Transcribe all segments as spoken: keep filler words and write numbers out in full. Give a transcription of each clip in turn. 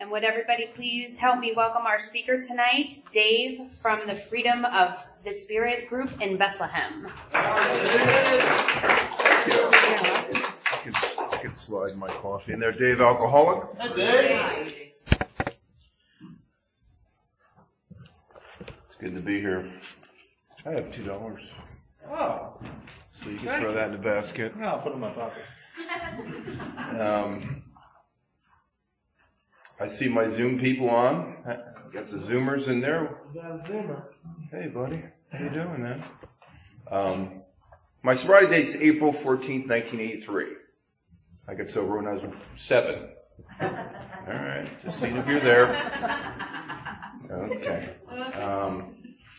And would everybody please help me welcome our speaker tonight, Dave from the Freedom of the Spirit group in Bethlehem. Yeah. I can, I can slide my coffee in there. Dave, alcoholic? Hi, Dave. It's good to be here. I have two dollars. Oh. So you can throw that in the basket. No, I'll put it in my pocket. Um, I see my Zoom people on. Got the Zoomers in there. Got a Zoomer. Hey, buddy. How you doing, man? Um, my sobriety date is April fourteenth, nineteen eighty-three. I got sober when I was seven. All right. Just seeing if you're there. Okay. Um,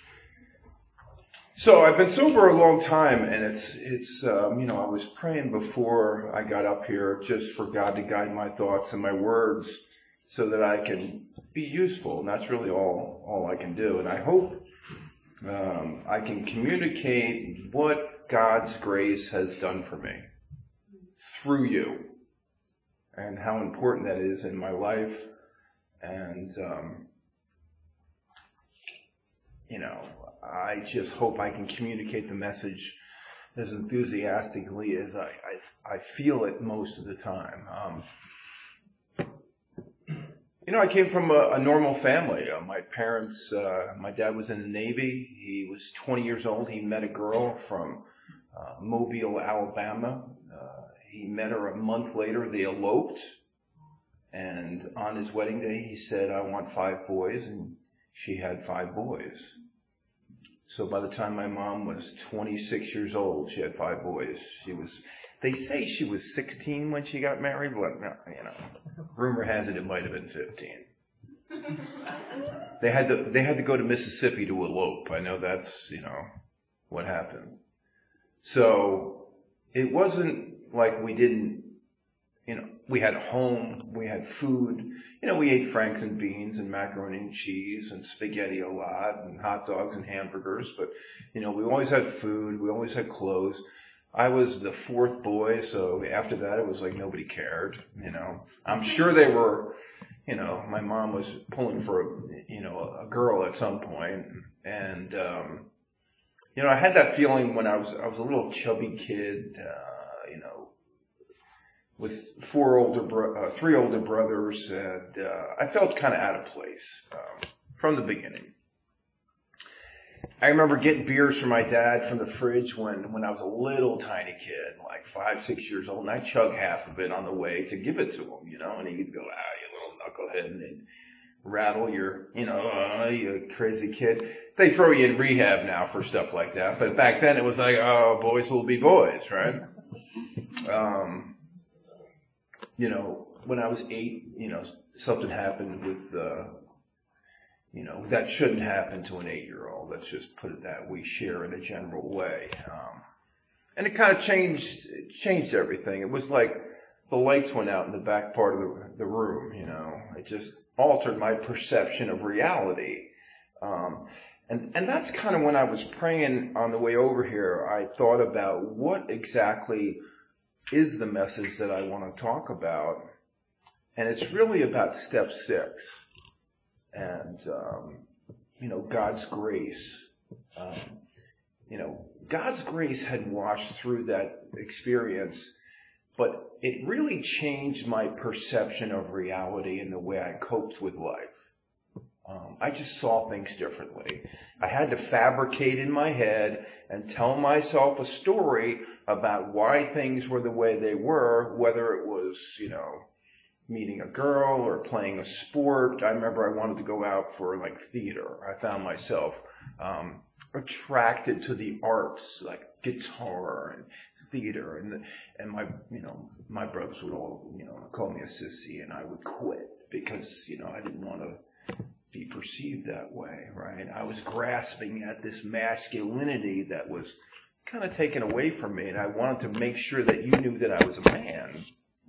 so I've been sober a long time, and it's, it's um, you know, I was praying before I got up here just for God to guide my thoughts and my words so that I can be useful, and that's really all, all I can do. And I hope um, I can communicate what God's grace has done for me through you and how important that is in my life. And, um, you know, I just hope I can communicate the message as enthusiastically as I, I, I feel it most of the time. Um, you know, I came from a, a normal family. Uh, my parents, uh, my dad was in the Navy. He was twenty years old. He met a girl from uh, Mobile, Alabama. Uh, he met her a month later. They eloped. And on his wedding day, he said, I want five boys. And she had five boys. So by the time my mom was twenty-six years old, she had five boys. She was, they say she was sixteen when she got married, but you know, rumor has it it might have been fifteen. They had to, they had to go to Mississippi to elope. I know that's, you know, what happened. So it wasn't like we didn't, you know, we had a home, we had food. You know, we ate franks and beans and macaroni and cheese and spaghetti a lot and hot dogs and hamburgers. But, you know, we always had food. We always had clothes. I was the fourth boy, so after that it was like nobody cared, you know. I'm sure they were, you know, my mom was pulling for, a, you know, a girl at some point. And, um, you know, I had that feeling when I was, I was a little chubby kid, uh, you know, with four older, bro- uh, three older brothers, and uh, I felt kind of out of place um, from the beginning. I remember getting beers from my dad from the fridge when, when I was a little tiny kid, like five, six years old, and I'd chug half of it on the way to give it to him, you know, and he'd go, ah, you little knucklehead, and they'd rattle your, you know, uh, you crazy kid. They throw you in rehab now for stuff like that, but back then it was like, oh, boys will be boys, right? Um... You know, when I was eight, you know, something happened with, uh, you know, that shouldn't happen to an eight-year-old. Let's just put it that we share in a general way. Um, and it kind of changed, it changed everything. It was like the lights went out in the back part of the, the room, you know. It just altered my perception of reality. Um, and, and that's kind of when I was praying on the way over here, I thought about what exactly is the message that I want to talk about. And it's really about step six. And, um, you know, God's grace. Um, you know, God's grace had washed through that experience, but it really changed my perception of reality and the way I coped with life. Um, I just saw things differently. I had to fabricate in my head and tell myself a story about why things were the way they were, whether it was, you know, meeting a girl or playing a sport. I remember I wanted to go out for like theater. I found myself um, attracted to the arts, like guitar and theater, and and my, you know, my brothers would all, you know, call me a sissy, and I would quit because, you know, I didn't want to be perceived that way, right? I was grasping at this masculinity that was kind of taken away from me, and I wanted to make sure that you knew that I was a man.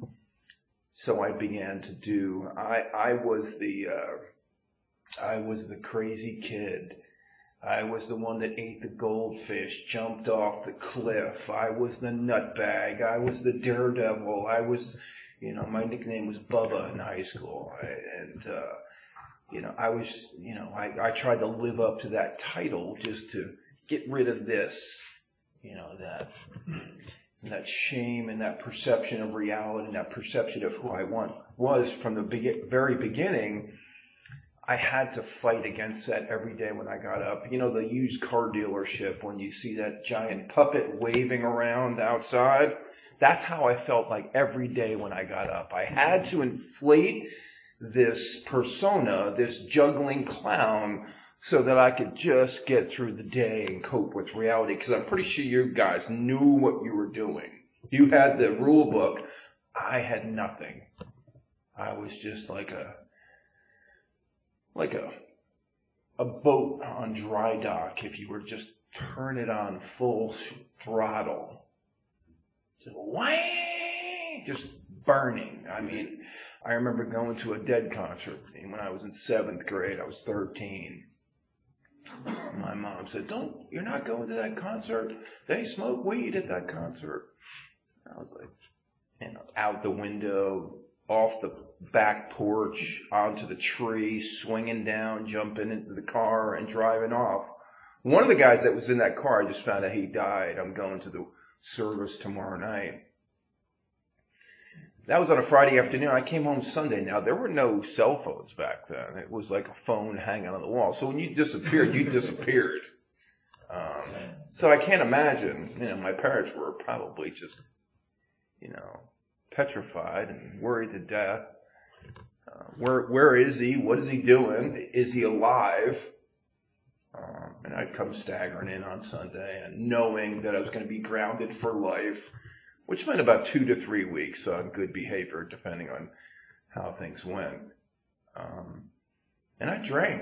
So I began to do, I, I was the, uh, I was the crazy kid. I was the one that ate the goldfish, jumped off the cliff. I was the nutbag. I was the daredevil. I was, You know, my nickname was Bubba in high school. And, uh, you know, I was, you know, I, I tried to live up to that title just to get rid of this, you know, that, that shame and that perception of reality and that perception of who I want was from the be- very beginning. I had to fight against that every day when I got up. You know, the used car dealership, when you see that giant puppet waving around outside, that's how I felt like every day when I got up. I had to inflate this persona, this juggling clown, so that I could just get through the day and cope with reality. Because I'm pretty sure you guys knew what you were doing. You had the rule book. I had nothing. I was just like a like a a boat on dry dock if you were just turn it on full throttle. Just whang, just burning. I mean, I remember going to a Dead concert when I was in seventh grade. I was thirteen. My mom said, "Don't, you're not going to that concert. They smoke weed at that concert." I was like, you know, out the window, off the back porch, onto the tree, swinging down, jumping into the car and driving off. One of the guys that was in that car, I just found out he died. I'm going to the service tomorrow night. That was on a Friday afternoon. I came home Sunday. Now, there were no cell phones back then. It was like a phone hanging on the wall. So when you disappeared, you disappeared. Um, so I can't imagine, you know, my parents were probably just, you know, petrified and worried to death. Uh, where, where is he? What is he doing? Is he alive? Um, and I'd come staggering in on Sunday and knowing that I was going to be grounded for life, which meant about two to three weeks on good behavior, depending on how things went. Um, and I drank.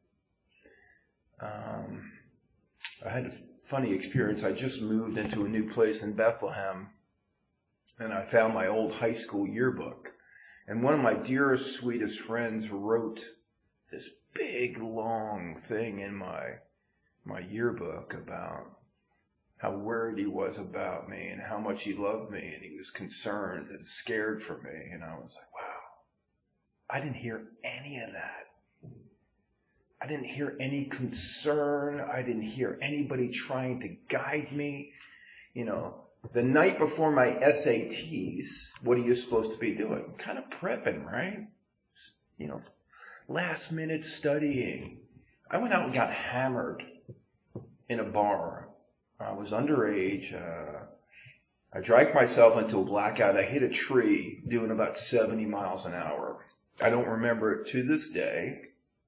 Um, I had a funny experience. I just moved into a new place in Bethlehem, and I found my old high school yearbook. And one of my dearest, sweetest friends wrote this big, long thing in my my yearbook about how worried he was about me and how much he loved me, and he was concerned and scared for me. And I was like, wow, I didn't hear any of that. I didn't hear any concern. I didn't hear anybody trying to guide me. You know, the night before my S A Ts, what are you supposed to be doing? Kind of prepping, right? You know, last minute studying. I went out and got hammered in a bar. I was underage. Uh, I drank myself into a blackout. I hit a tree doing about seventy miles an hour. I don't remember it to this day.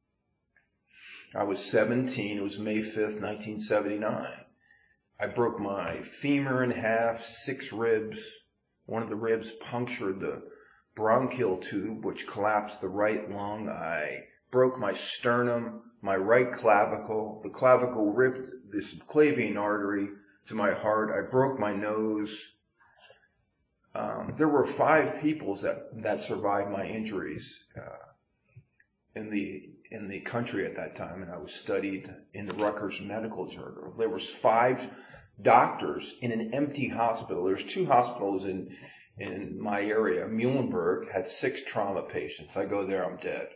I was seventeen. It was May fifth, nineteen seventy-nine. I broke my femur in half, six ribs. One of the ribs punctured the bronchial tube, which collapsed the right lung. I broke my sternum, my right clavicle. The clavicle ripped the subclavian artery to my heart. I broke my nose. Um, there were five people that, that survived my injuries uh, in the in the country at that time, and I was studied in the Rutgers Medical Journal. There was five doctors in an empty hospital. There's two hospitals in in my area. Muhlenberg had six trauma patients. I go there, I'm dead.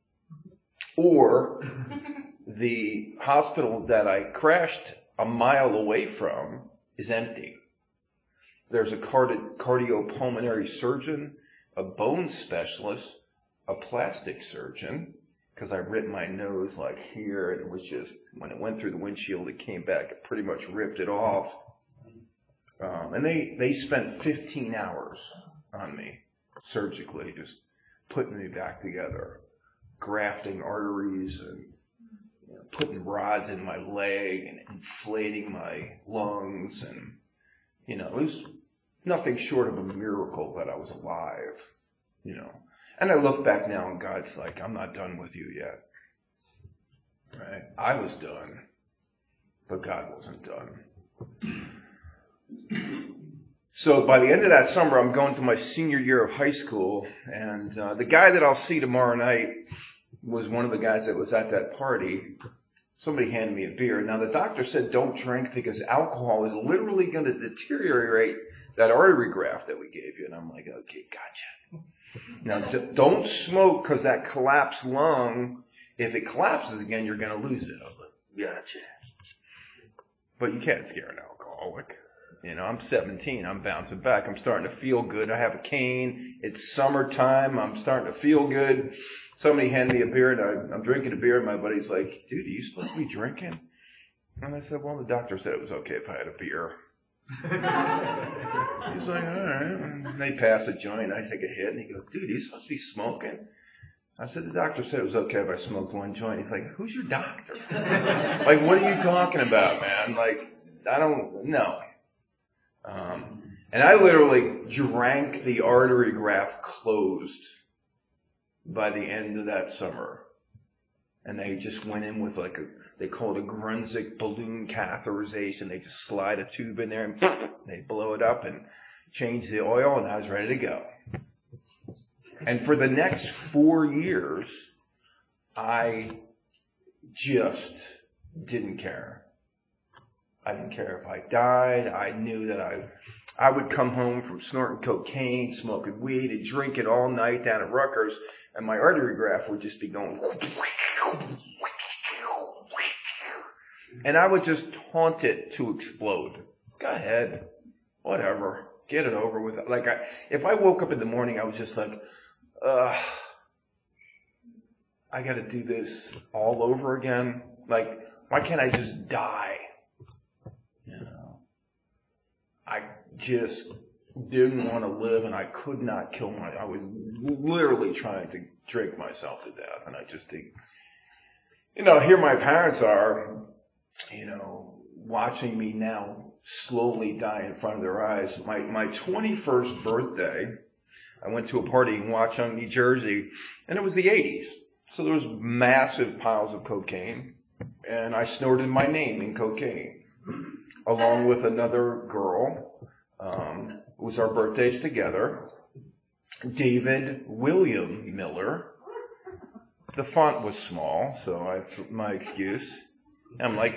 Or the hospital that I crashed a mile away from is empty. There's a cardi- cardiopulmonary surgeon, a bone specialist, a plastic surgeon, because I ripped my nose like here, and it was just, when it went through the windshield, it came back. It pretty much ripped it off. Um, and they, they spent fifteen hours on me, surgically, just putting me back together, grafting arteries and you know, putting rods in my leg and inflating my lungs. And, you know, it was nothing short of a miracle that I was alive, you know. And I look back now and God's like, I'm not done with you yet. Right? I was done, but God wasn't done. So by the end of that summer, I'm going to my senior year of high school, and uh, the guy that I'll see tomorrow night was one of the guys that was at that party. somebody handed me a beer. Now, the doctor said don't drink because alcohol is literally going to deteriorate that artery graft that we gave you. And I'm like, okay, gotcha. Now, d- don't smoke because that collapsed lung, if it collapses again, you're going to lose it. I was like, gotcha. But you can't scare an alcoholic. You know, I'm seventeen. I'm bouncing back. I'm starting to feel good. I have a cane. It's summertime. I'm starting to feel good. Somebody handed me a beer, and I, I'm drinking a beer, and my buddy's like, dude, are you supposed to be drinking? And I said, well, the doctor said it was okay if I had a beer. He's like, all right. And they pass a joint. I take a hit, and he goes, dude, are you supposed to be smoking? I said, the doctor said it was okay if I smoked one joint. He's like, who's your doctor? Like, what are you talking about, man? Like, I don't know. Um, and I literally drank the artery graft closed by the end of that summer. And they just went in with like a, they call it a Grunzig balloon catheterization. They just slide a tube in there and they blow it up and change the oil, and I was ready to go. And for the next four years, I just didn't care. I didn't care if I died. I knew that I I would come home from snorting cocaine, smoking weed, and drinking all night down at Rutgers, and my artery graft would just be going. And I would just taunt it to explode. Go ahead. Whatever. Get it over with. Like, I, if I woke up in the morning, I was just like, ugh, I gotta do this all over again. Like, why can't I just die? You know, I just didn't want to live, and I could not kill my, I was literally trying to drink myself to death, and I just didn't. You know, here my parents are, you know, watching me now slowly die in front of their eyes. My, my twenty-first birthday, I went to a party in Watchung, New Jersey, and it was the eighties. So there was massive piles of cocaine, and I snorted my name in cocaine, along with another girl. Um, it was our birthdays together. David William Miller. The font was small, so that's my excuse. I'm like,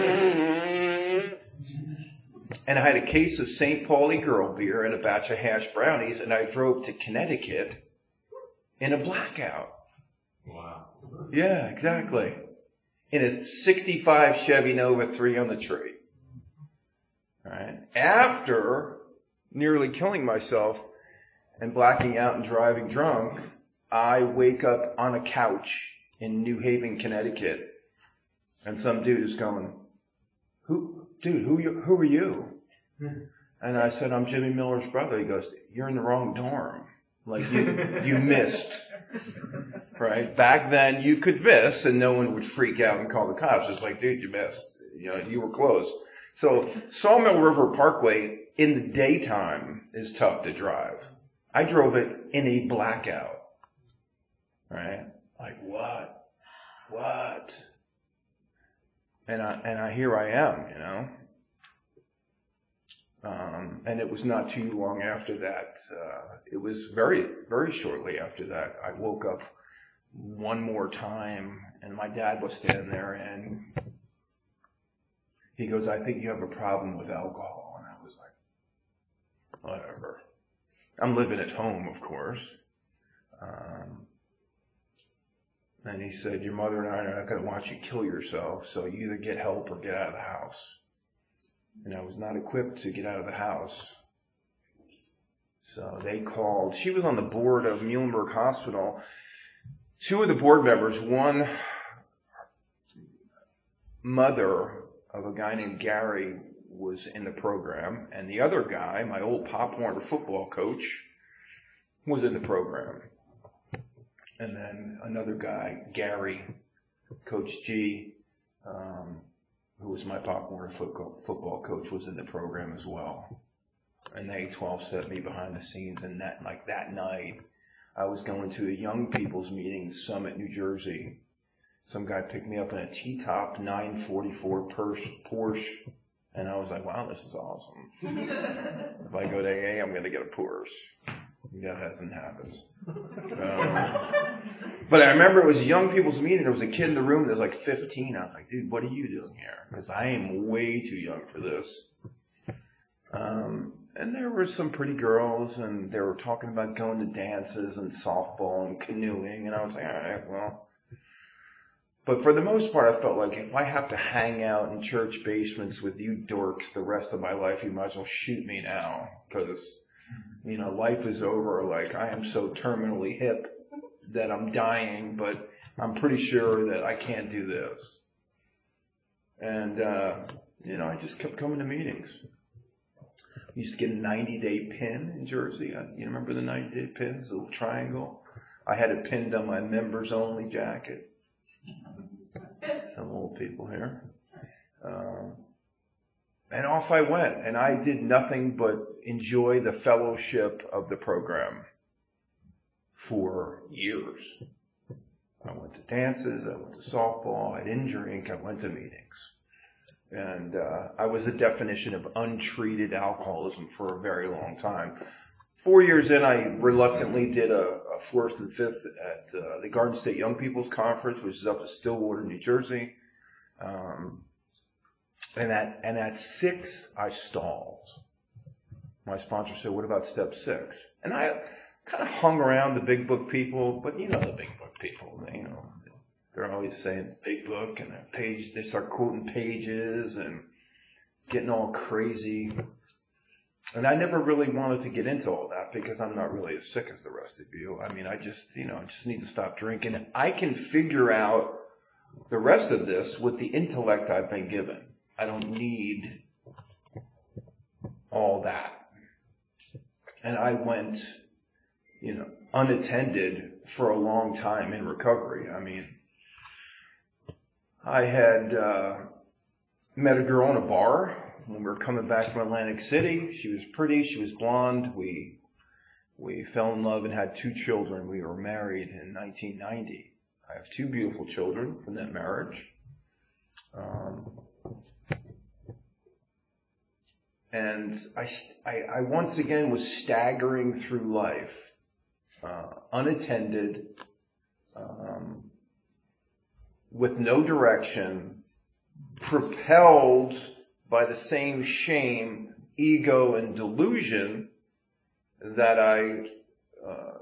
and I had a case of Saint Pauli Girl beer and a batch of hash brownies, and I drove to Connecticut in a blackout. Wow. Yeah, exactly. In a sixty-five Chevy Nova three on the tree. All right. After nearly killing myself and blacking out and driving drunk, I wake up on a couch in New Haven, Connecticut, and some dude is going, "Who, dude? Who, you, who are you?" And I said, "I'm Jimmy Miller's brother." He goes, "You're in the wrong dorm. Like you, you missed." Right? Back then, you could miss, and no one would freak out and call the cops. It's like, dude, you missed. You know, you were close. So, Sawmill River Parkway in the daytime is tough to drive. I drove it in a blackout. Right? Like, what? What? And I, and I, here I am, you know. Um, and it was not too long after that, uh, it was very, very shortly after that, I woke up one more time, and my dad was standing there, and he goes, "I think you have a problem with alcohol." And I was like, whatever. I'm living at home, of course. Um, and he said, "Your mother and I are not going to want you to kill yourself, so you either get help or get out of the house." And I was not equipped to get out of the house. So they called. She was on the board of Muhlenberg Hospital. Two of the board members, one mother of a guy named Gary, was in the program, and the other guy, my old Pop Warner football coach, was in the program. And then another guy, Gary, Coach G, um, who was my Pop Warner football, football coach, was in the program as well. And they twelve-stepped me behind the scenes, and that, like that night, I was going to a young people's meeting in Summit, New Jersey. Some guy picked me up in a T-top nine forty-four Porsche, and I was like, wow, this is awesome. If I go to A A, I'm going to get a Porsche. That hasn't happened. Um, But I remember it was a young people's meeting. There was a kid in the room that was like fifteen. I was like, dude, what are you doing here? Because I am way too young for this. Um, and there were some pretty girls, and they were talking about going to dances and softball and canoeing. And I was like, all right, well. But for the most part, I felt like if I have to hang out in church basements with you dorks the rest of my life, you might as well shoot me now. Because, you know, life is over. Like, I am so terminally hip that I'm dying, but I'm pretty sure that I can't do this. And, uh, you know, I just kept coming to meetings. We used to get a ninety-day pin in Jersey. You remember the ninety-day pins, the little triangle? I had it pinned on my members-only jacket. Some old people here. Um, and off I went, and I did nothing but enjoy the fellowship of the program for years. I went to dances, I went to softball, I didn't drink, I went to meetings. And uh, I was the definition of untreated alcoholism for a very long time. Four years in, I reluctantly did a, a fourth and fifth at uh, the Garden State Young People's Conference, which is up in Stillwater, New Jersey. Um, and at and at six, I stalled. My sponsor said, "What about step six?" And I kind of hung around the big book people, but you know the big book people, you know. They're always saying big book and a page, they start quoting pages and getting all crazy. And I never really wanted to get into all that because I'm not really as sick as the rest of you. I mean, I just, you know, I just need to stop drinking. I can figure out the rest of this with the intellect I've been given. I don't need all that. And I went, you know, unattended for a long time in recovery. I mean, I had uh, met a girl in a bar when we were coming back from Atlantic City. She was pretty. She was blonde. We we fell in love and had two children. We were married in nineteen ninety. I have two beautiful children from that marriage. Um, and I, I, I once again was staggering through life, uh, unattended, um, with no direction, propelled by the same shame, ego, and delusion that I uh,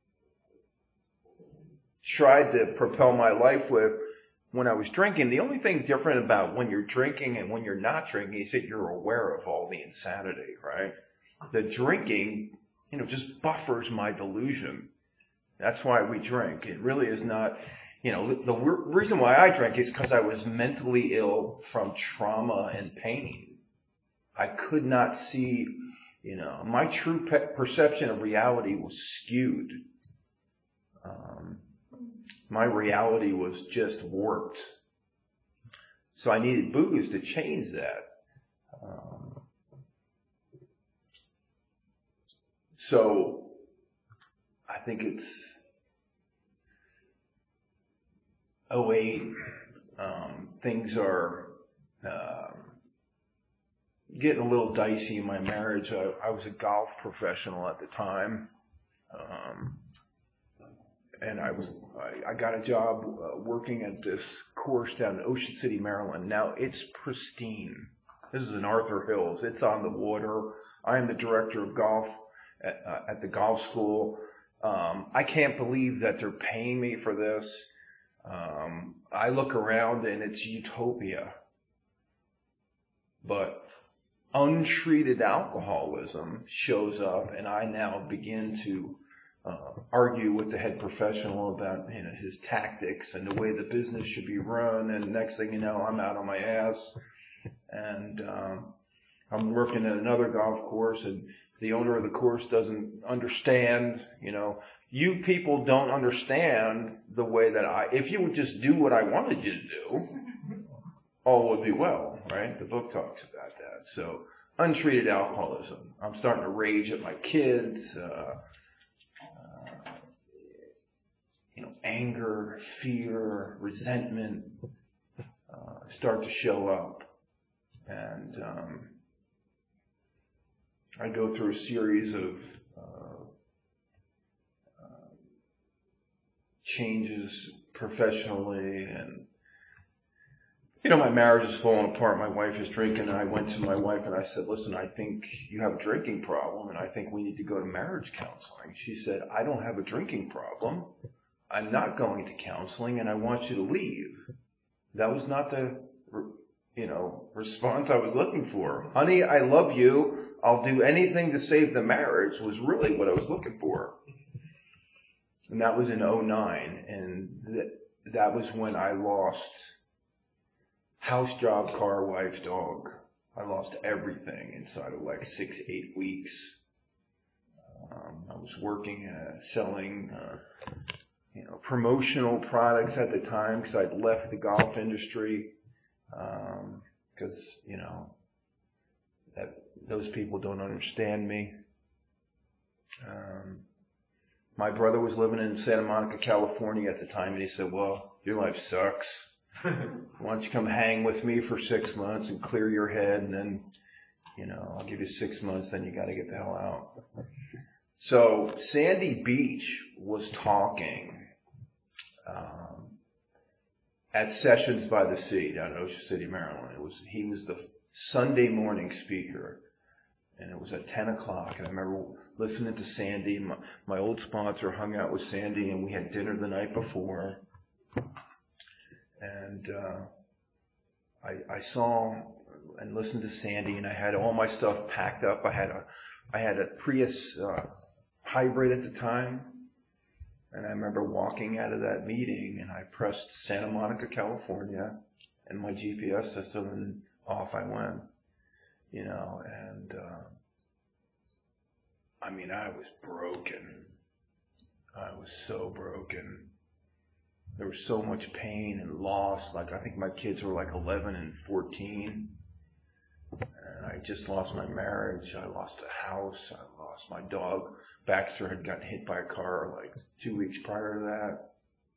tried to propel my life with when I was drinking. The only thing different about when you're drinking and when you're not drinking is that you're aware of all the insanity, right? The drinking, you know, just buffers my delusion. That's why we drink. It really is not... You know, the reason why I drank is because I was mentally ill from trauma and pain. I could not see, you know, my true pe- perception of reality was skewed. Um, my reality was just warped. So I needed booze to change that. Um, so I think it's oh eight, um, things are uh, getting a little dicey in my marriage. I, I was a golf professional at the time, um, and I was I, I got a job uh, working at this course down in Ocean City, Maryland. Now it's pristine. This is in Arthur Hills. It's on the water. I am the director of golf at, uh, at the golf school. Um, I can't believe that they're paying me for this. Um, I look around and it's utopia. But untreated alcoholism shows up, and I now begin to uh, argue with the head professional about, you know, his tactics and the way the business should be run. And next thing you know, I'm out on my ass, and um, I'm working at another golf course, and the owner of the course doesn't understand, you know. You people don't understand the way that I, if you would just do what I wanted you to do, all would be well, right? The book talks about that. So, untreated alcoholism. I'm starting to rage at my kids, uh, uh, you know, anger, fear, resentment, uh, start to show up. And, um, I go through a series of, uh, changes professionally, and you know, my marriage is falling apart. My wife is drinking, and I went to my wife and I said, listen, I think you have a drinking problem, and I think we need to go to marriage counseling. She said, I don't have a drinking problem. I'm not going to counseling, and I want you to leave. That was not the, you know, response I was looking for. Honey, I love you. I'll do anything to save the marriage was really what I was looking for. And that was in oh nine, and th- that was when I lost house, job, car, wife, dog. I lost everything inside of like six, eight weeks. Um, I was working, uh, selling, uh, you know, promotional products at the time because I'd left the golf industry. Um, because, you know, that those people don't understand me. Um, my brother was living in Santa Monica, California at the time, and he said, well, your life sucks. Why don't you come hang with me for six months and clear your head, and then, you know, I'll give you six months, then you got to get the hell out. So Sandy Beach was talking um, at Sessions by the Sea down in Ocean City, Maryland. It was he was the Sunday morning speaker, and it was at ten o'clock. And I remember listening to Sandy. My, my old sponsor hung out with Sandy, and we had dinner the night before. And uh, I, I saw and listened to Sandy, and I had all my stuff packed up. I had a, I had a Prius uh, hybrid at the time, and I remember walking out of that meeting, and I pressed Santa Monica, California, and my G P S system, and off I went. You know, and uh, I mean, I was broken. I was so broken. There was so much pain and loss. Like, I think my kids were like eleven and fourteen. And I just lost my marriage. I lost a house. I lost my dog. Baxter had gotten hit by a car like two weeks prior to that.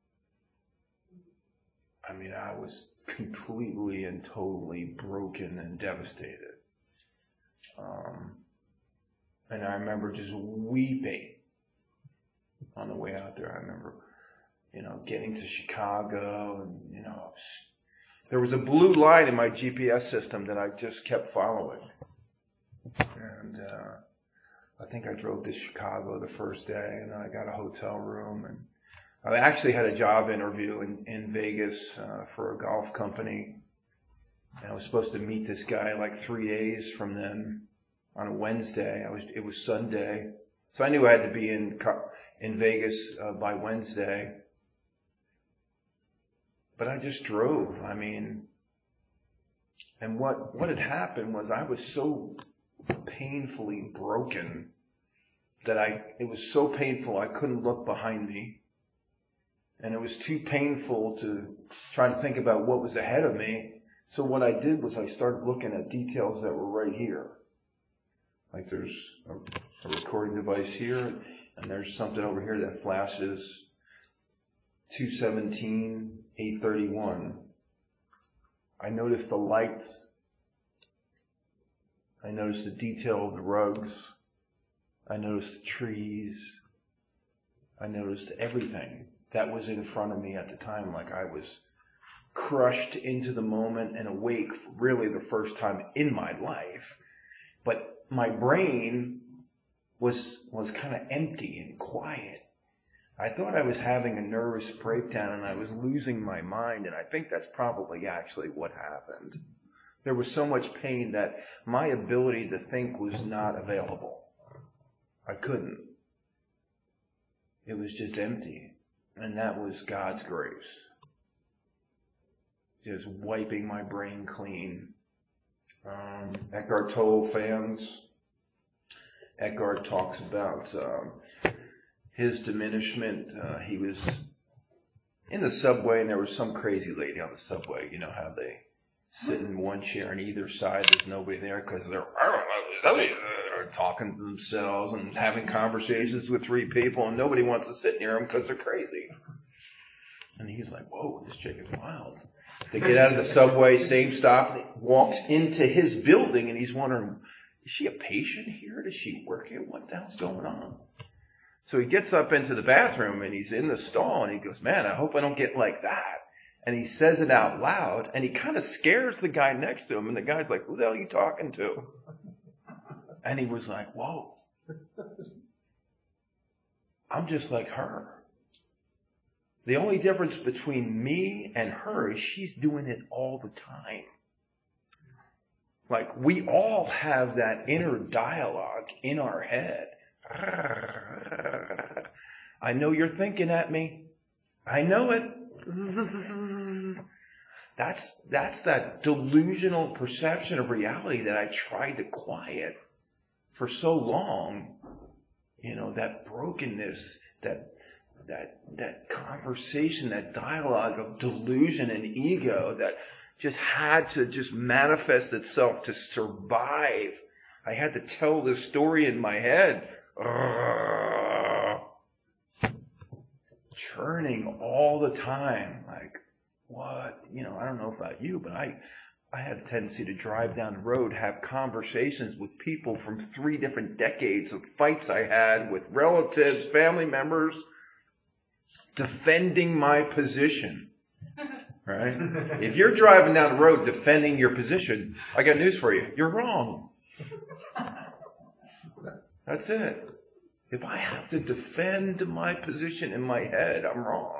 I mean, I was completely and totally broken and devastated. Um, and I remember just weeping on the way out there. I remember, you know, getting to Chicago, and, you know, there was a blue line in my G P S system that I just kept following. And uh, I think I drove to Chicago the first day, and then I got a hotel room, and I actually had a job interview in, in Vegas uh, for a golf company. And I was supposed to meet this guy like three days from then on a Wednesday. I was it was Sunday, so I knew I had to be in in Vegas uh, by Wednesday. But I just drove. I mean, and what what had happened was I was so painfully broken that I it was so painful I couldn't look behind me, and it was too painful to try to think about what was ahead of me. So what I did was I started looking at details that were right here. Like there's a, a recording device here, and there's something over here that flashes two seventeen, eight thirty-one. I noticed the lights. I noticed the detail of the rugs. I noticed the trees. I noticed everything that was in front of me at the time. Like I was crushed into the moment and awake for really the first time in my life. But my brain was was kind of empty and quiet. I thought I was having a nervous breakdown and I was losing my mind, and I think that's probably actually what happened. There was so much pain that my ability to think was not available. I couldn't. It was just empty. And that was God's grace. Just wiping my brain clean. Um, Eckhart Tolle fans, Eckhart talks about um, his diminishment. Uh, he was in the subway, and there was some crazy lady on the subway. You know how they sit in one chair on either side. There's nobody there because they're talking to themselves and having conversations with three people, and nobody wants to sit near them because they're crazy. And he's like, whoa, this chick is wild. They get out of the subway, same stop, walks into his building, and he's wondering, is she a patient here? Does she work here? What the hell's going on? So he gets up into the bathroom and he's in the stall and he goes, man, I hope I don't get like that. And he says it out loud and he kind of scares the guy next to him. And the guy's like, who the hell are you talking to? And he was like, whoa, I'm just like her. The only difference between me and her is she's doing it all the time. Like, we all have that inner dialogue in our head. I know you're thinking at me. I know it. That's, that's that delusional perception of reality that I tried to quiet for so long. You know, that brokenness, that that that conversation, that dialogue of delusion and ego that just had to just manifest itself to survive. I had to tell this story in my head. Churning all the time. Like, what? You know, I don't know about you, but I I had a tendency to drive down the road, have conversations with people from three different decades of fights I had with relatives, family members, defending my position, right? If you're driving down the road defending your position, I got news for you. You're wrong. That's it. If I have to defend my position in my head, I'm wrong.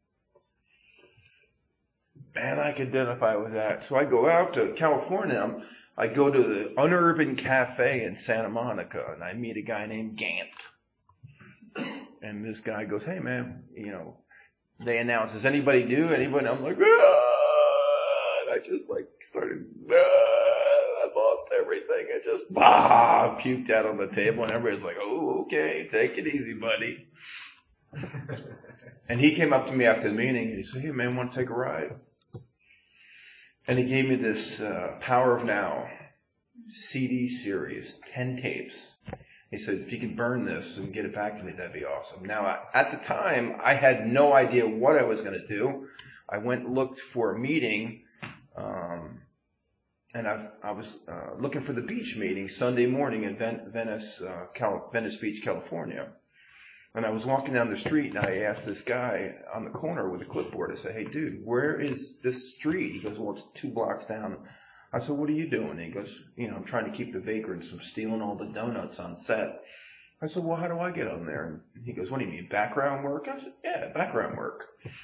Man, I can identify with that. So I go out to California. I go to the Unurban Cafe in Santa Monica, and I meet a guy named Gant. And this guy goes, hey, man, you know, they announce, is anybody new? Anybody? I'm like, ah! And I just like started, ah! I lost everything. I just, bah, puked out on the table, and everybody's like, oh, okay, take it easy, buddy. And he came up to me after the meeting, and he said, hey, man, want to take a ride? And he gave me this uh, Power of Now C D series, ten tapes. He said, if you could burn this and get it back to me, that'd be awesome. Now, at the time, I had no idea what I was going to do. I went and looked for a meeting, um, and I, I was uh, looking for the beach meeting Sunday morning in Ven- Venice, uh, Cal- Venice Beach, California. And I was walking down the street, and I asked this guy on the corner with a clipboard, I said, hey, dude, where is this street? He goes, well, it's two blocks down. I said, what are you doing? He goes, you know, I'm trying to keep the vagrants from stealing all the donuts on set. I said, well, how do I get on there? And he goes, what do you mean, background work? I said, yeah, background work.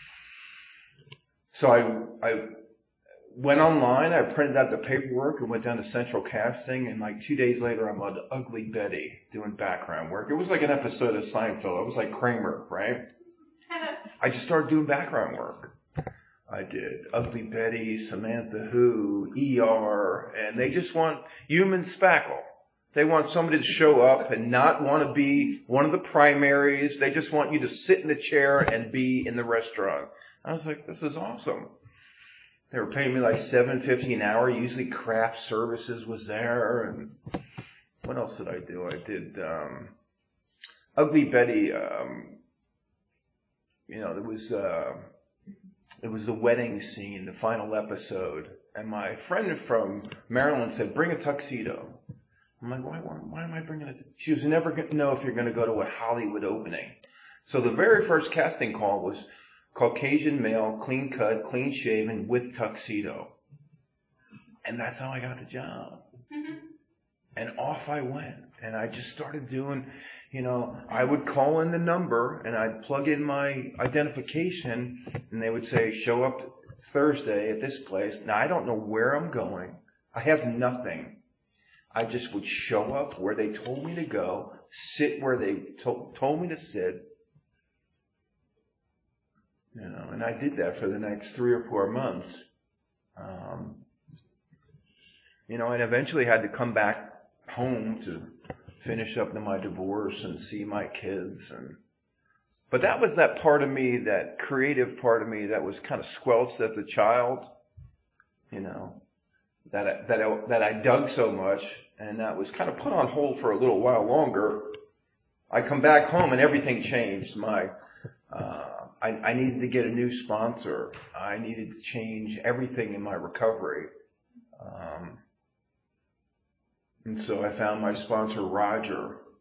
So I I went online, I printed out the paperwork and went down to Central Casting, and like two days later I'm on Ugly Betty doing background work. It was like an episode of Seinfeld. It was like Kramer, right? I just started doing background work. I did Ugly Betty, Samantha Who, E R, and they just want human spackle. They want somebody to show up and not want to be one of the primaries. They just want you to sit in the chair and be in the restaurant. I was like, this is awesome. They were paying me like seven fifty an hour. Usually craft services was there. And what else did I do? I did um, Ugly Betty. Um, you know, there was uh, it was the wedding scene, the final episode, and my friend from Maryland said, "Bring a tuxedo." I'm like, why, why, why am I bringing it? She was never going to know if you're going to go to a Hollywood opening. So the very first casting call was Caucasian male, clean cut, clean shaven, with tuxedo. And that's how I got the job. Mm-hmm. And off I went. And I just started doing, you know, I would call in the number and I'd plug in my identification and they would say, show up Thursday at this place. Now I don't know where I'm going. I have nothing. I just would show up where they told me to go, sit where they to- told me to sit, you know, and I did that for the next three or four months. Um, you know, and eventually had to come back home to finish up my divorce and see my kids. And but that was that part of me, that creative part of me that was kind of squelched as a child, you know. That I, that I, that I dug so much, and that was kind of put on hold for a little while longer. I come back home and everything changed. My, uh, I, I needed to get a new sponsor. I needed to change everything in my recovery. Um, and so I found my sponsor, Roger.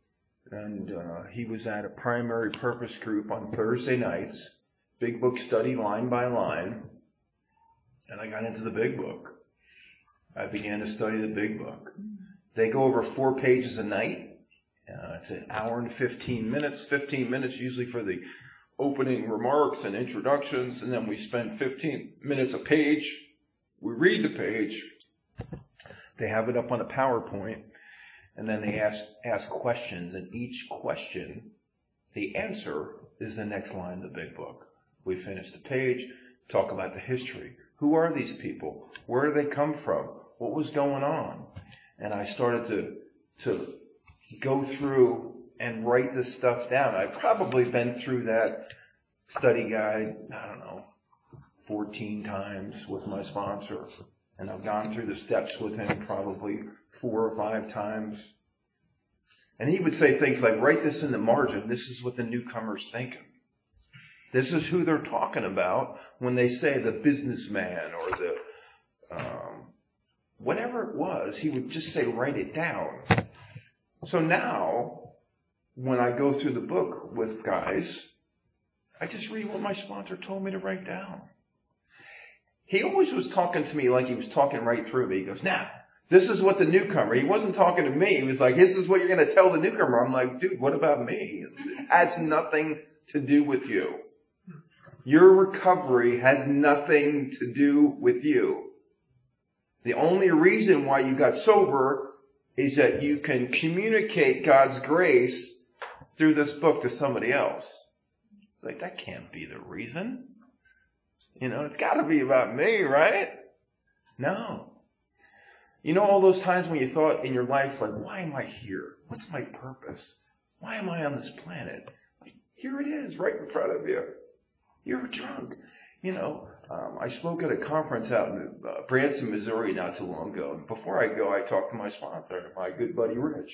and uh, he was at a primary purpose group on Thursday nights, big book study line by line, and I got into the big book. I began to study the big book. They go over four pages a night. Uh, it's an hour and fifteen minutes, fifteen minutes usually for the opening remarks and introductions, and then we spend fifteen minutes a page. We read the page. They have it up on a PowerPoint, and then they ask ask questions, and each question, the answer is the next line of the big book. We finish the page, talk about the history. Who are these people? Where do they come from? What was going on? And I started to to go through and write this stuff down. I've probably been through that study guide, I don't know, fourteen times with my sponsor. And I've gone through the steps with him probably four or five times. And he would say things like, write this in the margin. This is what the newcomer's thinking. This is who they're talking about when they say the businessman or the, um, whatever it was. He would just say, write it down. So now, when I go through the book with guys, I just read what my sponsor told me to write down. He always was talking to me like he was talking right through me. He goes, now, this is what the newcomer, he wasn't talking to me. He was like, this is what you're going to tell the newcomer. I'm like, dude, what about me? It has nothing to do with you. Your recovery has nothing to do with you. The only reason why you got sober is that you can communicate God's grace through this book to somebody else. It's like, that can't be the reason. You know, it's got to be about me, right? No. You know all those times when you thought in your life, like, why am I here? What's my purpose? Why am I on this planet? Like, here it is, right in front of you. You're drunk. You know, um, I spoke at a conference out in uh, Branson, Missouri not too long ago. Before I go, I talked to my sponsor, my good buddy Rich.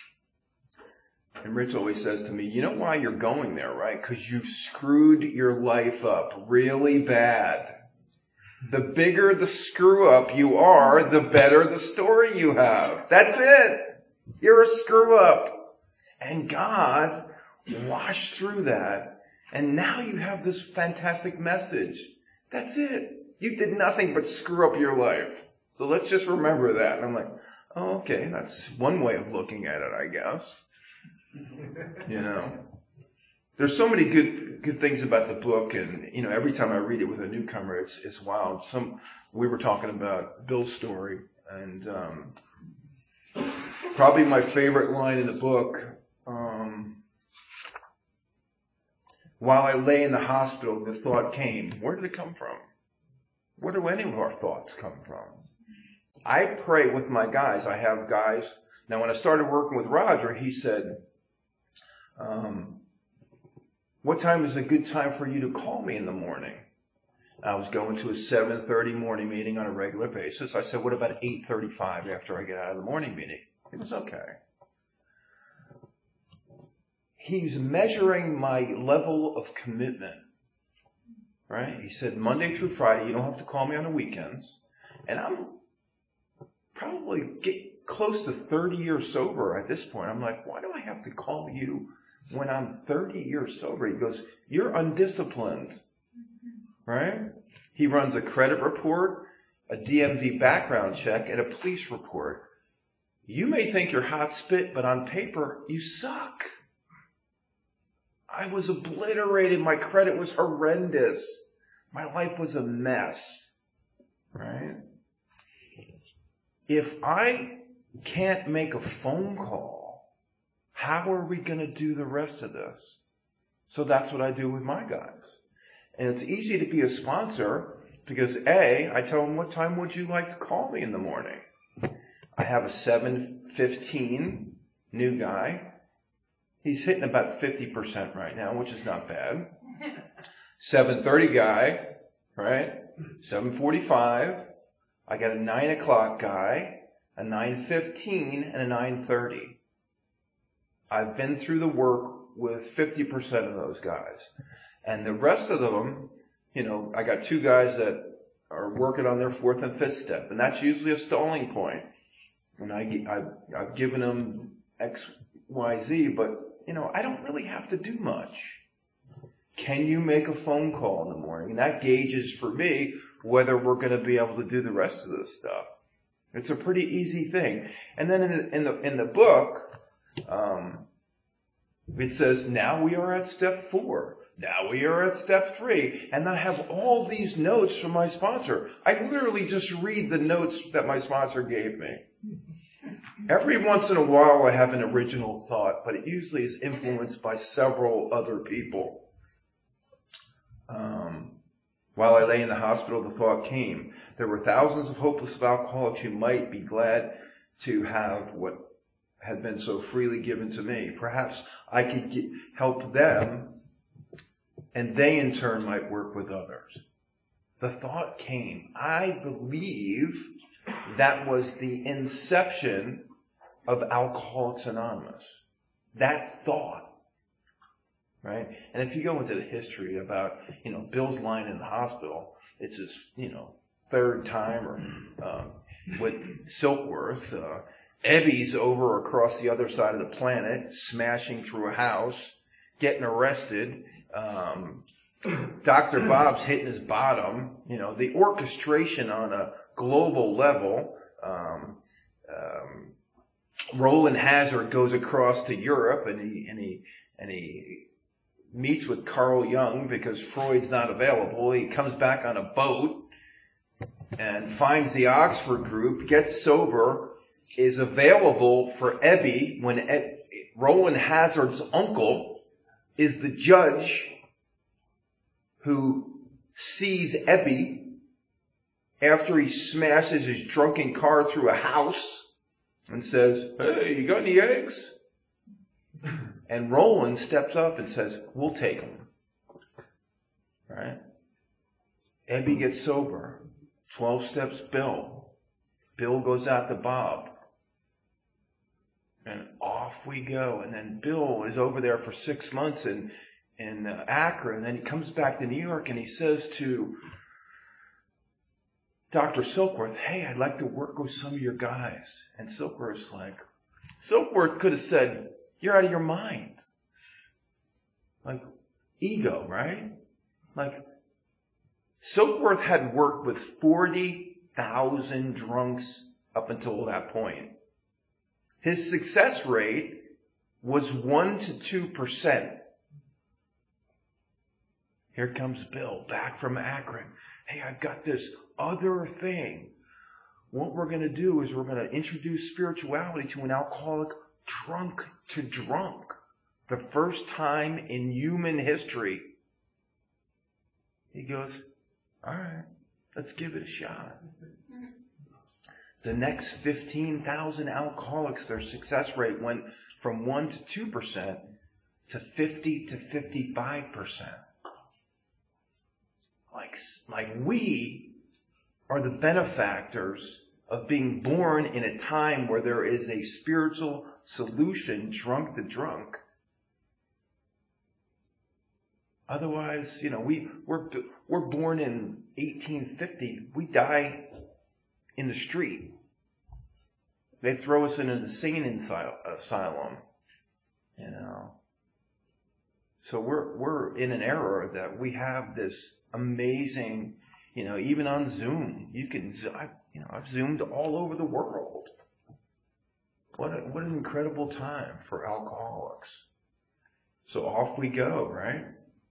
And Rich always says to me, you know why you're going there, right? Because you screwed your life up really bad. The bigger the screw up you are, the better the story you have. That's it. You're a screw up. And God washed through that. And now you have this fantastic message. That's it. You did nothing but screw up your life. So let's just remember that. And I'm like, oh, okay, that's one way of looking at it, I guess. You know, there's so many good good things about the book, and you know, every time I read it with a newcomer, it's it's wild. Some we were talking about Bill's story, and um, probably my favorite line in the book. Um, while I lay in the hospital, the thought came: where did it come from? Where do any of our thoughts come from? I pray with my guys. I have guys. Now, when I started working with Roger, he said, um, what time is a good time for you to call me in the morning? I was going to a seven thirty morning meeting on a regular basis. I said, what about eight thirty-five after I get out of the morning meeting? It was okay. He's measuring my level of commitment, right? He said, Monday through Friday, you don't have to call me on the weekends. And I'm probably get close to thirty years sober at this point. I'm like, why do I have to call you when I'm thirty years sober? He goes, you're undisciplined, right? He runs a credit report, a D M V background check, and a police report. You may think you're hot spit, but on paper, you suck. I was obliterated. My credit was horrendous. My life was a mess, right? If I can't make a phone call, how are we going to do the rest of this? So that's what I do with my guys. And it's easy to be a sponsor because A, I tell them, what time would you like to call me in the morning? I have a seven fifteen new guy. He's hitting about fifty percent right now, which is not bad. seven thirty guy, right? seven forty-five. I got a nine o'clock guy, a nine fifteen, and a nine thirty. I've been through the work with fifty percent of those guys. And the rest of them, you know, I got two guys that are working on their fourth and fifth step. And that's usually a stalling point. And I, I've, I've given them X, Y, Z, but you know, I don't really have to do much. Can you make a phone call in the morning? And that gauges for me whether we're going to be able to do the rest of this stuff. It's a pretty easy thing. And then in the, in the, in the book, um, it says, now we are at step four. Now we are at step three. And I have all these notes from my sponsor. I literally just read the notes that my sponsor gave me. Every once in a while I have an original thought, but it usually is influenced by several other people. Um, while I lay in the hospital, the thought came. There were thousands of hopeless alcoholics who might be glad to have what had been so freely given to me. Perhaps I could get, help them, and they in turn might work with others. The thought came. I believe that was the inception of Alcoholics Anonymous. That thought. Right? And if you go into the history about, you know, Bill's line in the hospital, it's his, you know, third time, or um, with Silkworth. Uh, Ebby's over across the other side of the planet, smashing through a house, getting arrested. Um, Doctor Bob's hitting his bottom. You know, the orchestration on a global level. Um, um, Roland Hazard goes across to Europe, and he and he and he. meets with Carl Jung because Freud's not available. He comes back on a boat and finds the Oxford group, gets sober, is available for Ebby when Ed, Roland Hazard's uncle is the judge who sees Ebby after he smashes his drunken car through a house and says, "Hey, you got any eggs?" And Roland steps up and says, "We'll take them." Right? Ebby gets sober. Twelve steps Bill. Bill goes out to Bob. And off we go. And then Bill is over there for six months in, in uh, Akron. And then he comes back to New York and he says to Doctor Silkworth, "Hey, I'd like to work with some of your guys." And Silkworth's like, Silkworth could have said, "You're out of your mind." Like, ego, right? Like, Silkworth had worked with forty thousand drunks up until that point. His success rate was one to two percent. Here comes Bill back from Akron. "Hey, I've got this other thing. What we're going to do is we're going to introduce spirituality to an alcoholic drunk to drunk. The first time in human history." He goes, "All right, let's give it a shot." The next fifteen thousand alcoholics, their success rate went from one to two percent to fifty to fifty-five percent. Like, like we are the benefactors of being born in a time where there is a spiritual solution, drunk to drunk. Otherwise, you know, we, we're, we're born in eighteen fifty. We die in the street. They throw us in an insane asylum, you know. So we're, we're in an era that we have this amazing, you know, even on Zoom, you can, I, you know, I've Zoomed all over the world. What a, what an incredible time for alcoholics. So off we go, right?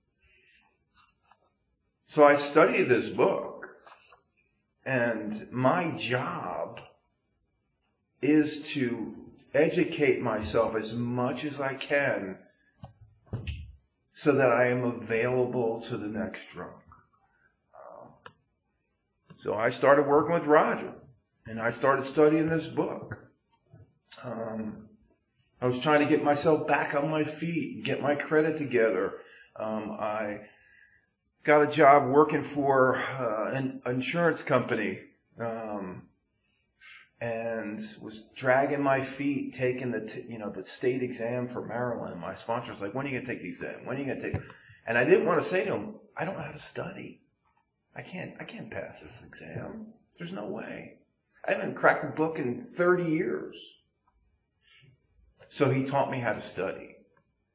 So I studied this book, and my job is to educate myself as much as I can so that I am available to the next drunk. Uh, so I started working with Roger, and I started studying this book. Um, I was trying to get myself back on my feet and get my credit together. Um, I got a job working for uh, an insurance company, um, and was dragging my feet, taking the t- you know the state exam for Maryland. My sponsor was like, "When are you going to take the exam? When are you going to take?" And I didn't want to say to him, "I don't know how to study. I can't. I can't pass this exam. There's no way. I haven't cracked a book in thirty years." So he taught me how to study.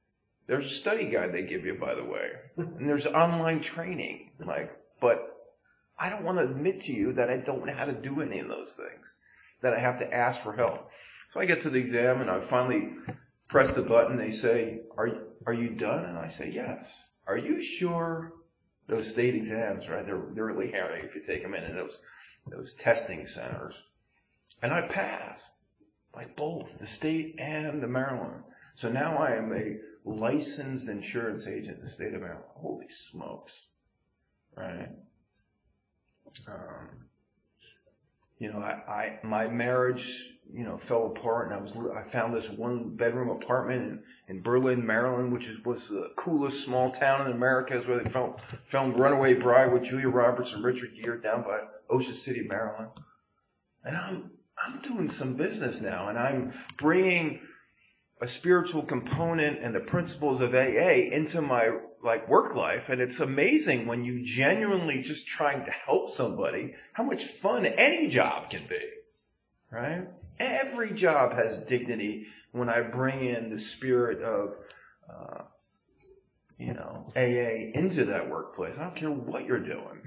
There's a study guide they give you, by the way. And there's online training. Like, but I don't want to admit to you that I don't know how to do any of those things, that I have to ask for help. So I get to the exam and I finally press the button. They say, are you, are you done? And I say, yes. Are you sure? Those state exams, right? They're, they're really hairy if you take them in, and those, those testing centers. And I passed, like both the state and the Maryland. So now I am a licensed insurance agent in the state of Maryland. Holy smokes. Right? Um, you know, I, I, my marriage, you know, fell apart, and I was, I found this one bedroom apartment in, in Berlin, Maryland, which is, was the coolest small town in America. Is where they filmed, filmed Runaway Bride with Julia Roberts and Richard Gere down by Ocean City, Maryland. And I'm, I'm doing some business now, and I'm bringing a spiritual component and the principles of A A into my like work life. And it's amazing when you genuinely just trying to help somebody, how much fun any job can be, right? Every job has dignity when I bring in the spirit of, uh, you know, A A into that workplace. I don't care what you're doing.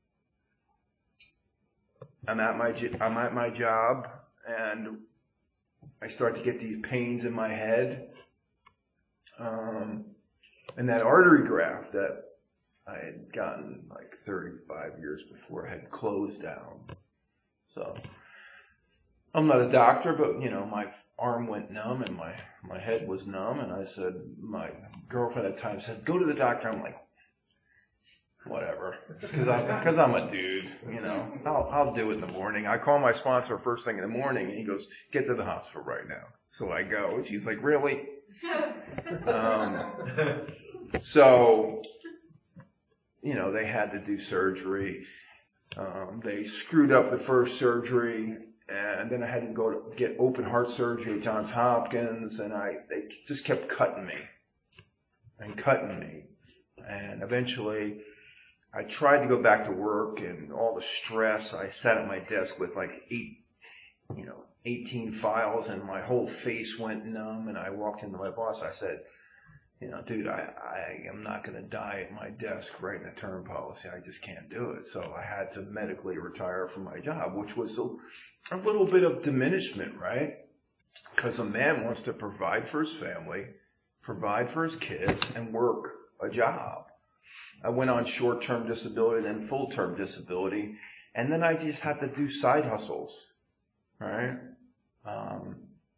I'm at my, I'm at my job, and I start to get these pains in my head. Um, and that artery graft that I had gotten like thirty-five years before had closed down. So I'm not a doctor, but you know, my arm went numb and my, my head was numb. And I said, my girlfriend at the time said, go to the doctor. I'm like, whatever, because I'm, cause I'm a dude, you know, I'll, I'll do it in the morning. I call my sponsor first thing in the morning, and he goes, get to the hospital right now. So I go, and she's like, really? Um, so, you know, they had to do surgery. Um, they screwed up the first surgery, and then I had to go to get open heart surgery at Johns Hopkins, and I, they just kept cutting me and cutting me. And eventually, I tried to go back to work, and all the stress, I sat at my desk with like eight, you know, eighteen files, and my whole face went numb. And I walked into my boss. I said, you know, dude, I, I am not going to die at my desk writing a term policy. I just can't do it. So I had to medically retire from my job, which was a, a little bit of diminishment, right? Because a man wants to provide for his family, provide for his kids, and work a job. I went on short-term disability and full-term disability, and then I just had to do side hustles, right? Um,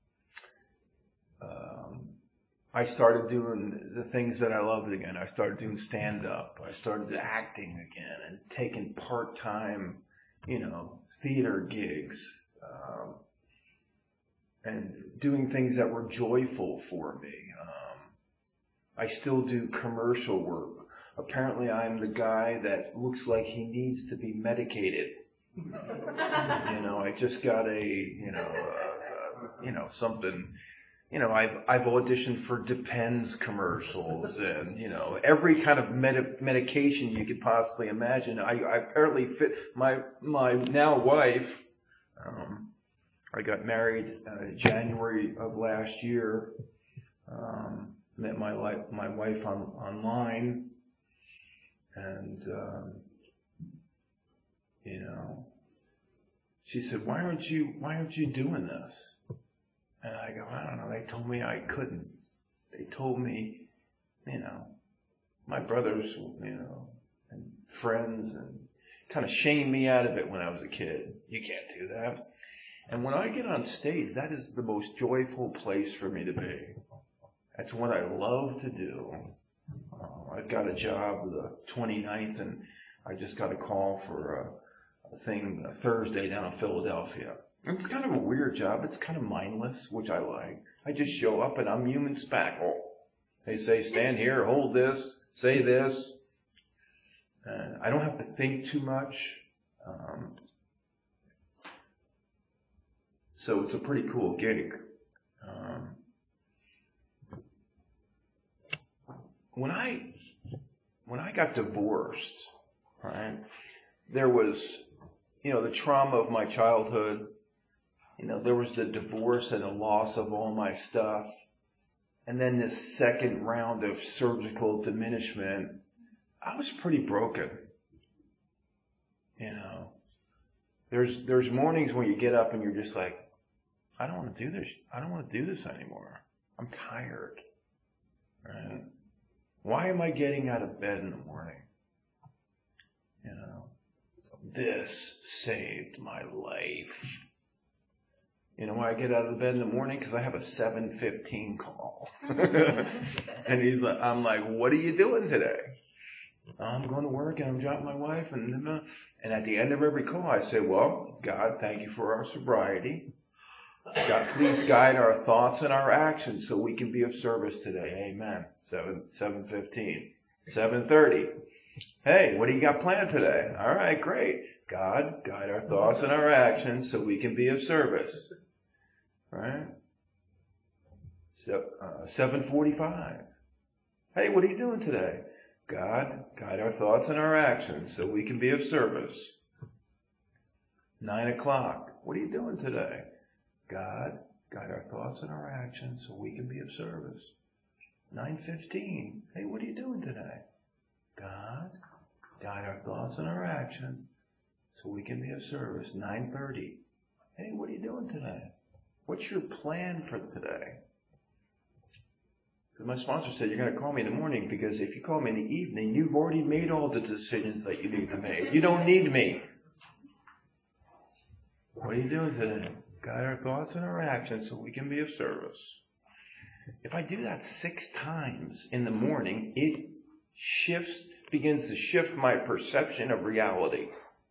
um, I started doing the things that I loved again. I started doing stand-up. I started acting again and taking part-time, you know, theater gigs, um, and doing things that were joyful for me. Um, I still do commercial work. Apparently I'm the guy that looks like he needs to be medicated. You know, I just got a, you know, uh, uh, you know, something, you know, I've, I've auditioned for Depends commercials and, you know, every kind of med- medication you could possibly imagine. I, I apparently fit my, my now wife, um, I got married, uh, January of last year, um, met my life, my wife on, online. And, um, you know, she said, why aren't you, why aren't you doing this? And I go, I don't know. They told me I couldn't. They told me, you know, my brothers, you know, and friends and kind of shamed me out of it when I was a kid. You can't do that. And when I get on stage, that is the most joyful place for me to be. That's what I love to do. Uh, I've got a job the twenty-ninth, and I just got a call for a, a thing a Thursday down in Philadelphia. And it's kind of a weird job. It's kind of mindless, which I like. I just show up and I'm human spackle. They say, stand here, hold this, say this. Uh, I don't have to think too much. Um, so it's a pretty cool gig. Um, When I, when I got divorced, right, there was, you know, the trauma of my childhood, you know, there was the divorce and the loss of all my stuff. and then this second round of surgical diminishment, I was pretty broken. You know, there's there's mornings when you get up and you're just like, I don't want to do this. I don't want to do this anymore. I'm tired. Right? Why am I getting out of bed in the morning? You know, this saved my life. You know why I get out of the bed in the morning? Because I have a seven fifteen call. And he's like, I'm like, what are you doing today? I'm going to work and I'm dropping my wife. And, and at the end of every call, I say, well, God, thank you for our sobriety. God, please guide our thoughts and our actions so we can be of service today. Amen. Seven, seven fifteen. seven thirty. Hey, what do you got planned today? All right, great. God, guide our thoughts and our actions so we can be of service. All right? So, uh, seven forty-five. Hey, what are you doing today? God, guide our thoughts and our actions so we can be of service. Nine o'clock. What are you doing today? God, guide our thoughts and our actions so we can be of service. Nine fifteen. Hey, what are you doing today? God, guide our thoughts and our actions so we can be of service. Nine thirty. Hey, what are you doing today? What's your plan for today? Because my sponsor said, you're going to call me in the morning because if you call me in the evening, you've already made all the decisions that you need to make. You don't need me. What are you doing today? Guide our thoughts and our actions so we can be of service. If I do that six times in the morning, it shifts, begins to shift my perception of reality.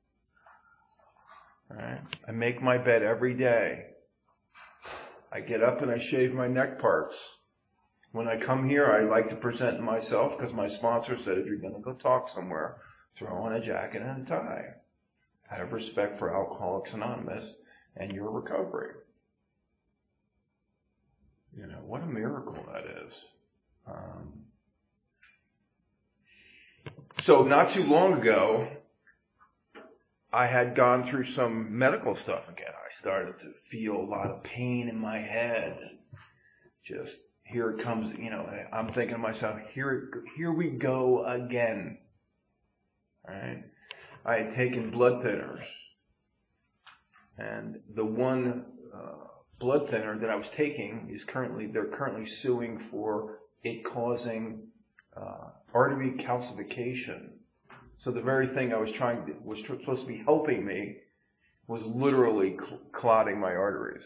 All right? I make my bed every day. I get up and I shave my neck parts. When I come here, I like to present myself because my sponsor said if you're going to go talk somewhere, throw on a jacket and a tie. I have respect for Alcoholics Anonymous and your recovery. You know, what a miracle that is. Um, so not too long ago, I had gone through some medical stuff again. I started to feel a lot of pain in my head. Just, here it comes, you know, I'm thinking to myself, here, here we go again. All right? I had taken blood thinners. And the one uh, blood thinner that I was taking is currently, they're currently suing for it causing uh, artery calcification. So the very thing I was trying to, was tr- supposed to be helping me was literally cl- clotting my arteries.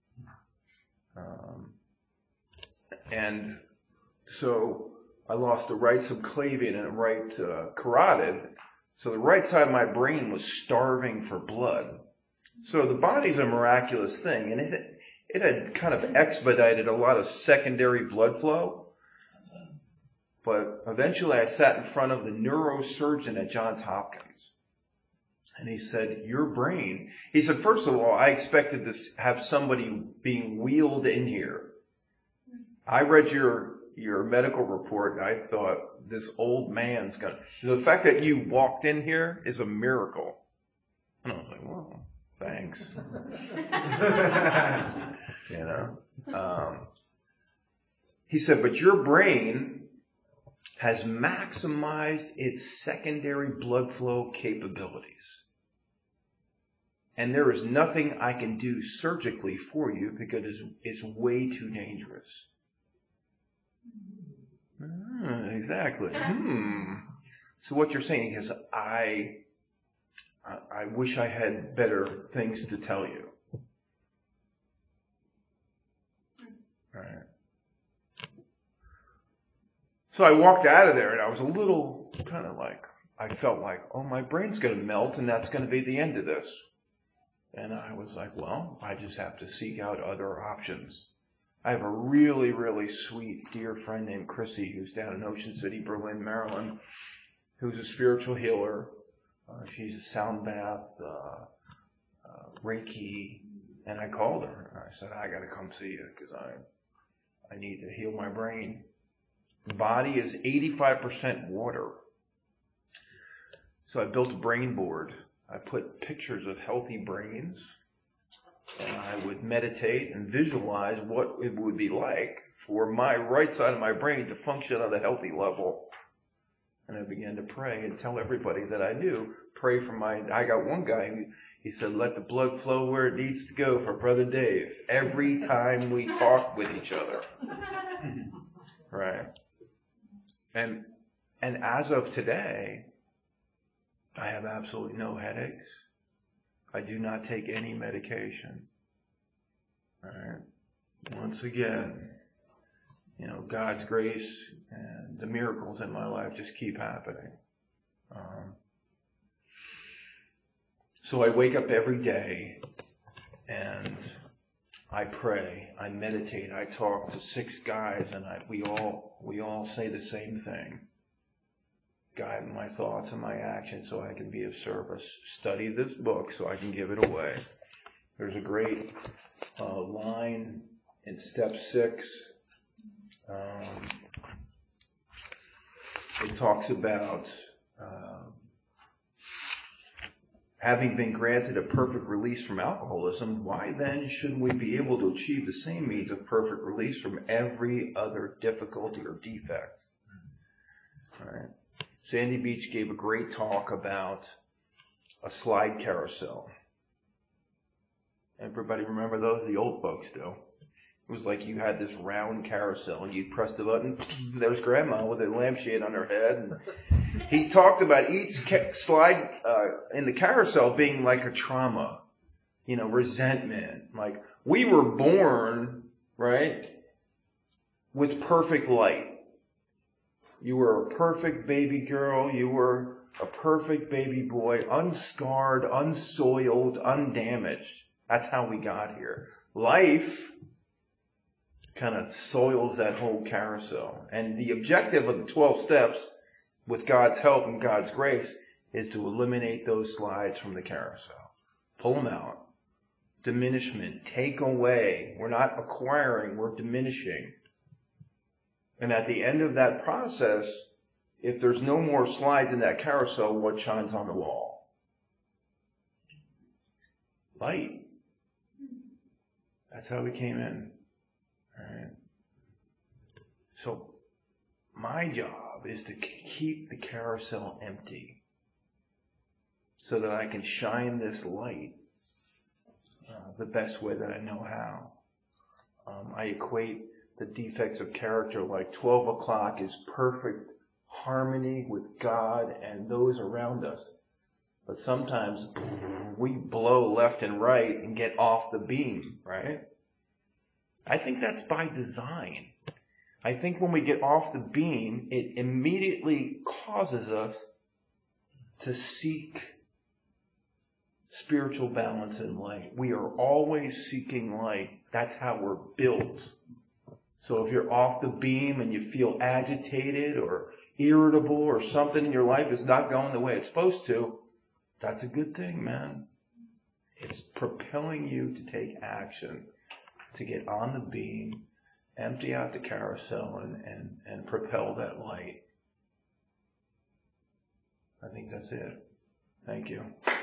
Um, and so I lost the right subclavian and the right uh, carotid. So the right side of my brain was starving for blood. So the body's a miraculous thing, and it it had kind of expedited a lot of secondary blood flow. But eventually I sat in front of the neurosurgeon at Johns Hopkins. And he said, your brain, he said, first of all, I expected to have somebody being wheeled in here. I read your your medical report, and I thought, this old man's going to... The fact that you walked in here is a miracle. And I was like, well, thanks. You know? Um, he said, but your brain has maximized its secondary blood flow capabilities. And there is nothing I can do surgically for you because it's, it's way too dangerous. Ah, exactly. Hmm. So what you're saying is I, I, I wish I had better things to tell you. All right. So I walked out of there and I was a little kind of like, I felt like, oh, my brain's going to melt and that's going to be the end of this. And I was like, well, I just have to seek out other options. I have a really, really sweet, dear friend named Chrissy who's down in Ocean City, Berlin, Maryland, who's a spiritual healer. Uh, she's a sound bath, uh, uh, Reiki. And I called her and I said, I got to come see you because I, I need to heal my brain. The body is eighty-five percent water. So I built a brain board. I put pictures of healthy brains, and I would meditate and visualize what it would be like for my right side of my brain to function at a healthy level. And I began to pray and tell everybody that I knew, pray for my, I got one guy who, he said, let the blood flow where it needs to go for Brother Dave every time we talk with each other. Right. And, and as of today, I have absolutely no headaches. I do not take any medication. All right. Once again, you know, God's grace and the miracles in my life just keep happening. Um, so I wake up every day and I pray, I meditate, I talk to six guys, and I, we all we all say the same thing. Guide my thoughts and my actions so I can be of service. Study this book so I can give it away. There's a great uh, line in step six. Um, it talks about uh, having been granted a perfect release from alcoholism, why then shouldn't we be able to achieve the same means of perfect release from every other difficulty or defect? All right. Sandy Beach gave a great talk about a slide carousel. Everybody remember those? The old folks do. It was like you had this round carousel and you pressed the button, there's Grandma with a lampshade on her head. And he talked about each ca- slide uh, in the carousel being like a trauma, you know, resentment. Like we were born, right, with perfect light. You were a perfect baby girl. You were a perfect baby boy, unscarred, unsoiled, undamaged. That's how we got here. Life kind of soils that whole carousel. And the objective of the twelve steps, with God's help and God's grace, is to eliminate those slides from the carousel. Pull them out. Diminishment. Take away. We're not acquiring, we're diminishing. And at the end of that process, if there's no more slides in that carousel, what shines on the wall? Light. That's how we came in. All right. So my job is to keep the carousel empty so that I can shine this light uh, the best way that I know how. Um, I equate the defects of character like twelve o'clock is perfect harmony with God and those around us. But sometimes we blow left and right and get off the beam, right? I think that's by design. I think when we get off the beam, it immediately causes us to seek spiritual balance and light. We are always seeking light. That's how we're built. So if you're off the beam and you feel agitated or irritable or something in your life is not going the way it's supposed to, that's a good thing, man. It's propelling you to take action, to get on the beam, empty out the carousel, and, and, and propel that light. I think that's it. Thank you.